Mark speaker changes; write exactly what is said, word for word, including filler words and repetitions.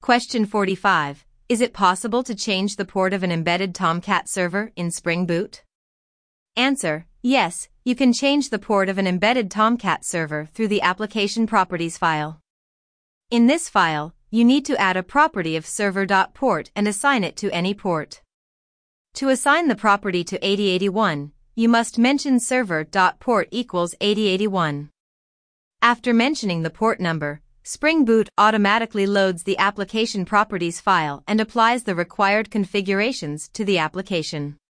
Speaker 1: Question forty-five. Is it possible to change the port of an embedded Tomcat server in Spring Boot? Answer: yes, you can change the port of an embedded Tomcat server through the Application Properties file. In this file, you need to add a property of server.port and assign it to any port. To assign the property to eighty eighty-one, you must mention server.port equals eighty eighty-one. After mentioning the port number, Spring Boot automatically loads the Application Properties file and applies the required configurations to the application.